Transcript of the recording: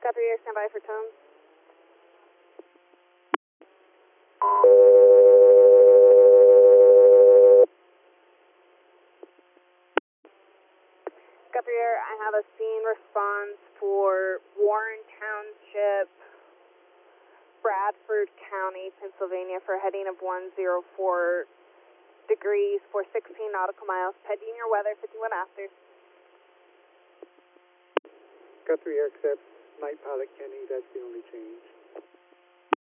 Copy, air standby for tone. Copy, air. I have a scene response for Warren Township, Bradford County, Pennsylvania, for a heading of 104 degrees for 16 nautical miles. Pending your weather, 51 after. Guthrie Air accepts. Night Pilot Kenny, that's the only change.